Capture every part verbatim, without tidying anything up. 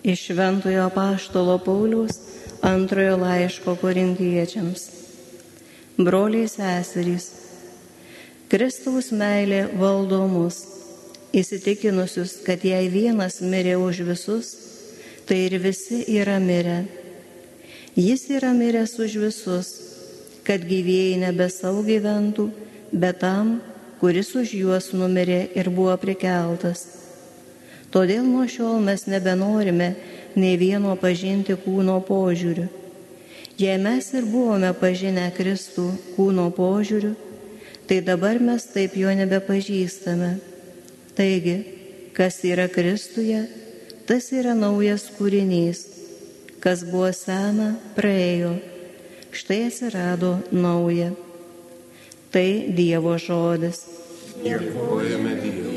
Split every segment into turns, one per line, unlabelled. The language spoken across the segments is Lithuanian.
Iš Šventojo Apaštalo Pauliaus antrojo laiško Korintiečiams. Broliai seserys, Kristaus meilė valdo mus, įsitikinusius, kad jei vienas mirė už visus, tai ir visi yra mirę. Jis yra miręs už visus, kad gyvieji nebe savo gyventų, bet tam, kuris už juos numirė ir buvo prikeltas. Todėl nuo šiol mes nebenorime nei vieno pažinti kūno požiūriu. Jei mes ir buvome pažinę Kristų kūno požiūriu, tai dabar mes taip jo nebepažįstame. Taigi, kas yra Kristuje, tas yra naujas kūrinys. Kas buvo sena, praėjo, štai atsirado nauja. Tai Dievo žodis.
Dėkojame Dievui.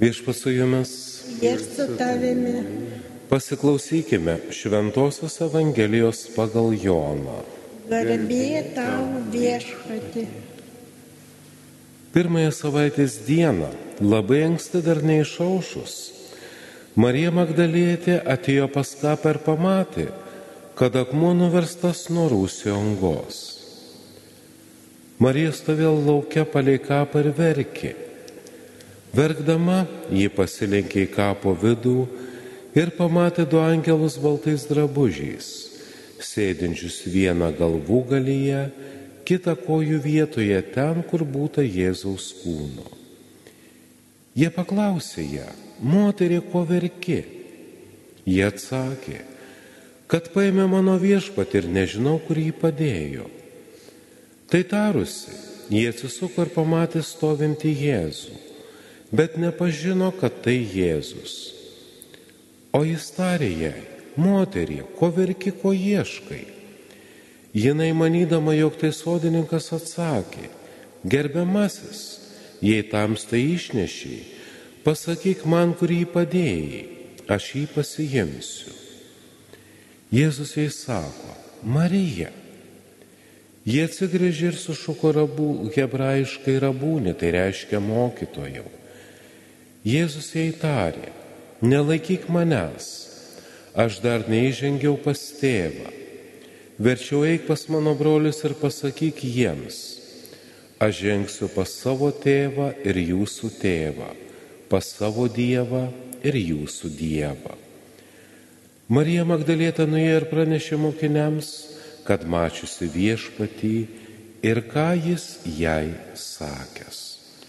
Viešpats su jumis.
Ir su tavimi.
Pasiklausykime Šventosios Evangelijos pagal Joną.
Garbė tau, Viešpatie.
Pirmąją savaitės dieną, labai anksti dar neišaušus, Marija Magdalietė atėjo pas kapą ir pamatė, kad akmuo nuverstas nuo rūsio angos. Marija stovėjo lauke palei kapą ir verkė. Verkdama, ji pasilenkė į kapo vidų ir pamatė du angelus baltais drabužiais, sėdinčius vieną galvūgalyje, kitą kojų vietoje ten, kur būta Jėzaus kūno. Jie paklausė ją: moterie, ko verki? Jie atsakė, kad paėmė mano viešpatį ir nežinau, kur jį padėjo. Tai tarusi, jie atsisuko ir pamatė stovintį Jėzų, bet nepažino, kad tai Jėzus. O jis tarė jai: moterie, ko verki, ko ieškai? Jinai, manydama, jog tai sodininkas, atsakė: gerbiamasis, jei tamsta išnešiai, pasakyk man, kur jį padėjai, aš jį pasiimsiu. Jėzus jai sako: Marija. Jie atsigręžė ir sušuko rabų, hebrajiškai rabūnį, tai reiškia mokytojau. Jėzus jai tarė: nelaikyk manęs, aš dar neįžengiau pas tėvą. Verčiau eik pas mano brolius ir pasakyk jiems: aš žengsiu pas savo tėvą ir jūsų tėvą, pas savo Dievą ir jūsų Dievą. Marija Magdalietė nuėjo ir pranešė mokiniams, kad mačiusi viešpatį ir ką jis jai sakęs.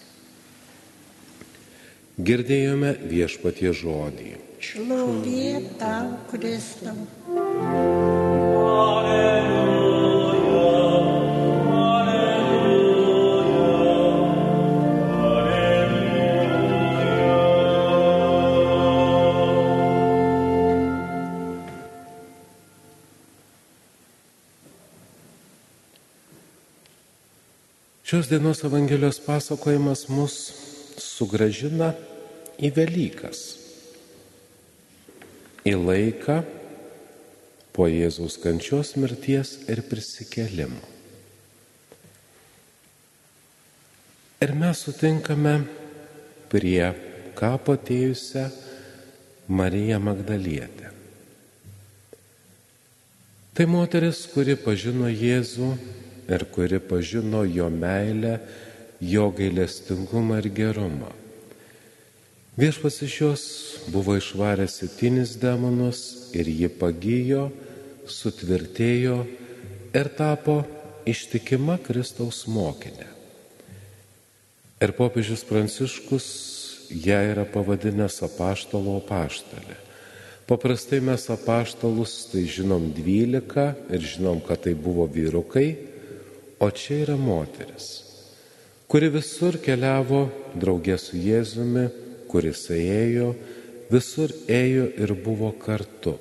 Girdėjome viešpatie žodį.
Šlovė tau, Kristau.
Šios dienos Evangelijos pasakojimas mus sugrąžina į Velykas, į laiką po Jėzaus kančios, mirties ir prisikėlimo. Ir mes sutinkame prie kapo atėjusią Mariją Magdalietę. Tai moteris, kuri pažino Jėzų ir kuri pažino jo meilę, jo gailestingumą ir gerumą. Viešpats iš jos buvo išvaręs septynis demonus ir ji pagijo, sutvirtėjo ir tapo ištikima Kristaus mokinė. Ir popiežius Pranciškus ją yra pavadinęs apaštalo apaštalė. Paprastai mes apaštalus tai žinom dvylika ir žinom, kad tai buvo vyrukai, o čia yra moteris, kuri visur keliavo draugė su Jėzumi, kuris ėjo, visur ėjo ir buvo kartu.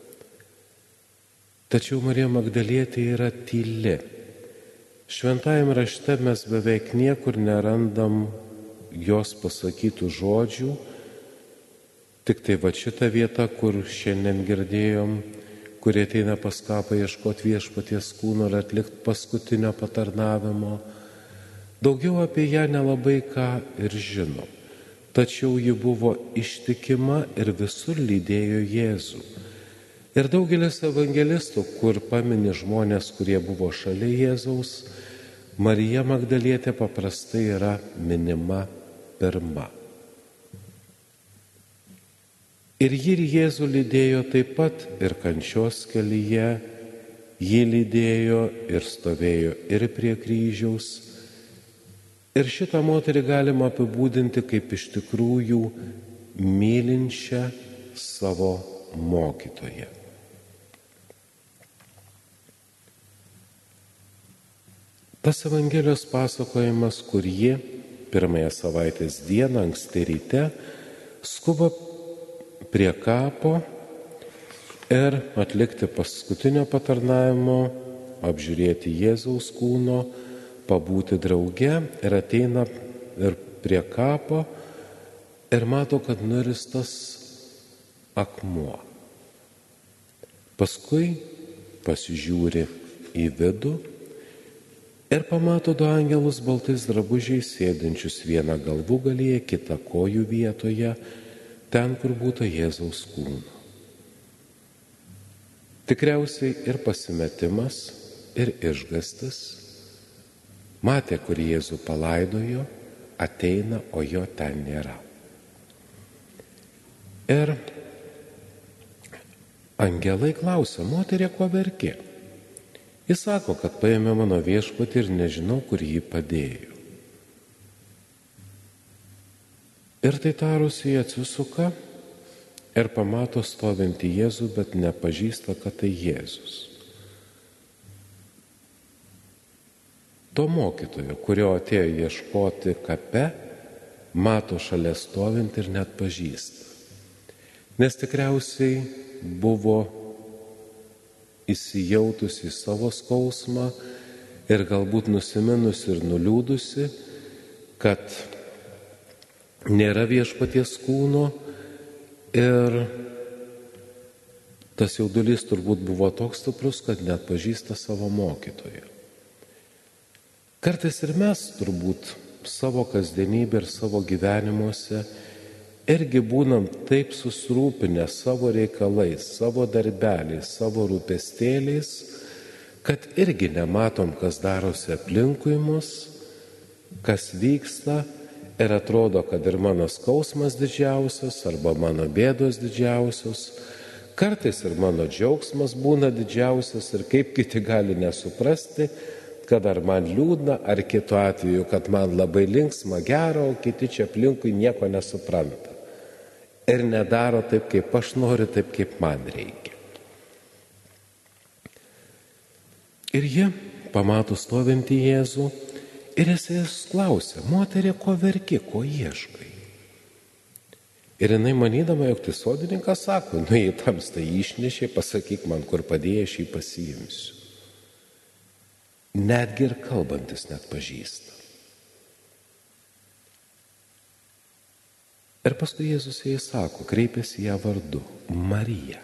Tačiau Marija Magdalietė yra tyli. Šventajame rašte mes beveik niekur nerandam jos pasakytų žodžių, tik tai va šita vieta, kur šiandien girdėjom, kurie ateina pas kapą ieškoti viešpaties kūno ir atlikti paskutinio patarnavimo. Daugiau apie ją nelabai ką ir žino, tačiau ji buvo ištikima ir visur lydėjo Jėzų. Ir daugelis evangelistų, kur pamini žmonės, kurie buvo šalia Jėzaus, Marija Magdalietė paprastai yra minima pirma. Ir ji ir Jėzų lydėjo taip pat ir kančios kelyje, ji lydėjo ir stovėjo ir prie kryžiaus. Ir šitą moterį galima apibūdinti kaip iš tikrųjų mylinčią savo mokytoją. Tas Evangelijos pasakojimas, kur ji pirmąją savaitės dieną anksti ryte skuba prie kapo ir atlikti paskutinio patarnavimo, apžiūrėti Jėzaus kūno, pabūti drauge ir ateina ir prie kapo ir mato, kad nuristas akmuo. Paskui pasižiūri į vidų ir pamato du angelus baltais drabužiais sėdinčius vieną galvūgalyje, kitą kojų vietoje, ten, kur būtų Jėzaus kūno. Tikriausiai ir pasimetimas, ir išgąstis. Matė, kur Jėzų palaidojo, ateina, o jo ten nėra. Ir angelai klausia: moterie, ko verki? Jis sako, kad paėmė mano viešpatį ir nežinau, kur jį padėjo. Ir tai tarusi jie atsisuka ir pamato stovintį Jėzų, bet nepažįsta, kad tai Jėzus. To mokytojo, kurio atėjo ieškoti kape, mato šalia stovint ir net pažįsta. Nes tikriausiai buvo įsijautusi į savo skausmą ir galbūt nusiminusi ir nuliūdusi, kad nėra viešpaties kūno, ir tas jaudulys turbūt buvo toks stiprus, kad net pažįsta savo mokytoją. Kartais ir mes turbūt savo kasdienybę ir savo gyvenimuose irgi būnam taip susirūpinę savo reikalais, savo darbeliais, savo rūpestėliais, kad irgi nematom, kas darosi aplinkui mus, kas vyksta, ir atrodo, kad ir mano skausmas didžiausias, arba mano bėdos didžiausios, kartais ir mano džiaugsmas būna didžiausias, ir kaip kiti gali nesuprasti, kad ar man liūdna, ar kitu atveju, kad man labai linksma, gera, o kiti čia aplinkui nieko nesupranta. Ir nedaro taip, kaip aš noriu, taip, kaip man reikia. Ir jie pamato stovintį Jėzų ir jis klausia: moterie, ko verki, ko ieškai? Ir jinai manydama, jog tai sodininkas, sako: nu, jei tamsta jį išnešė, pasakyk man, kur padėjai, aš jį pasiimsiu. Netgi ir kalbantis net pažįsta. Ir paskui Jėzus jai sako, kreipėsi ją vardu: Marija.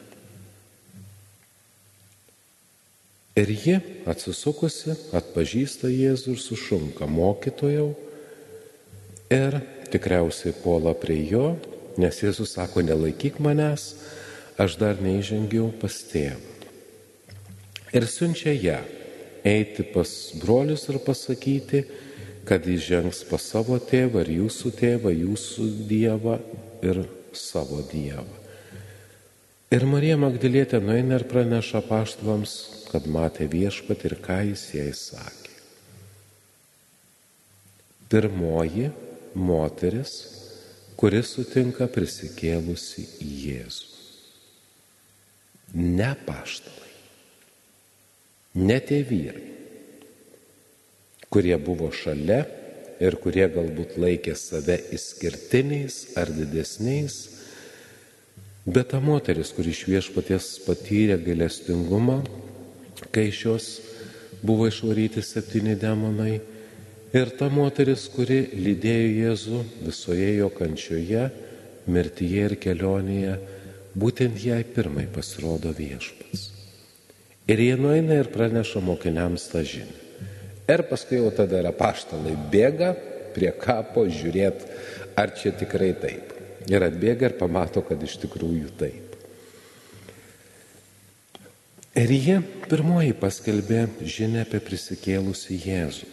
Ir ji, atsisukusi, atpažįsta Jėzų ir sušunka: mokytojau. Ir tikriausiai puola prie jo, nes Jėzus sako: nelaikyk manęs, aš dar neįžengiau pas tėvą. Ir siunčia ją eiti pas brolius ir pasakyti, kad jis žengs pas savo tėvą ir jūsų tėvą, jūsų Dievą ir savo Dievą. Ir Marija Magdalietė nueina ir praneša apaštalams, kad matė viešpatį ir ką jis jai sakė. Pirmoji moteris, kuri sutinka prisikėlusi Jėzų. Ne apaštalai, ne tie vyrai, kurie buvo šalia ir kurie galbūt laikė save išskirtiniais ar didesniais, bet ta moteris, kuri iš viešpaties patyrė gailestingumą, kai iš jos buvo išvaryti septyni demonai, ir ta moteris, kuri lydėjo Jėzų visoje jo kančioje, mirtyje ir kelionėje, būtent jai pirmai pasirodo viešpats. Ir jie nueina ir praneša mokiniams tą žinią. Ir paskui jau tada ir apaštalai bėga prie kapo žiūrėti, ar čia tikrai taip. Ir atbėga ir pamato, kad iš tikrųjų taip. Ir jie pirmoji paskelbė žinią apie prisikėlusį Jėzų.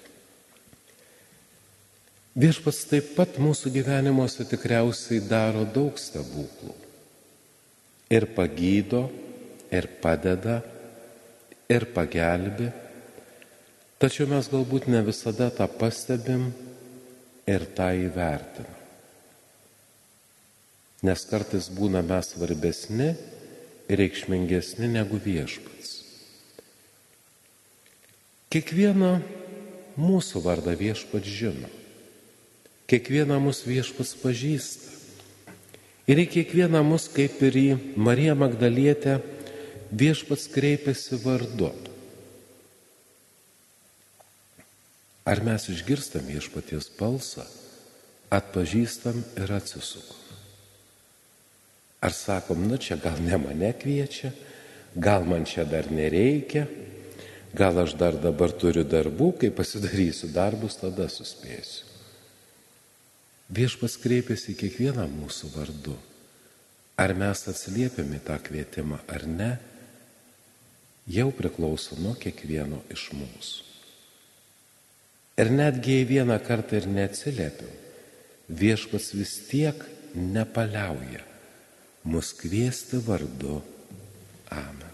Viešpats taip pat mūsų gyvenimuose tikriausiai daro daug stebuklų. Ir pagydo, ir padeda, ir pagelbi. Tačiau mes galbūt ne visada tą pastebim ir tą įvertinam. Nes kartais būna mes svarbesni ir reikšmingesni negu viešpats. Kiekvieną mūsų vardą viešpats žino. Kiekvieną mūsų viešpats pažįsta. Ir į kiekvieną mus, kaip ir į Mariją Magdalietę, viešpats kreipiasi vardu. Ar mes išgirstam viešpaties balsą, atpažįstam ir atsisukom. Ar sakom, nu čia gal ne mane kviečia, gal man čia dar nereikia, gal aš dar dabar turiu darbų, kai pasidarysiu darbus, tada suspėsiu. Viešpats kreipiasi į kiekvieną mūsų vardu. Ar mes atsiliepiame tą kvietimą ar ne, jau priklauso nuo kiekvieno iš mūsų. Ir netgi jei vieną kartą ir neatsiliepiam, Viešpats vis tiek nepaliauja mus kviesti vardu. Amen.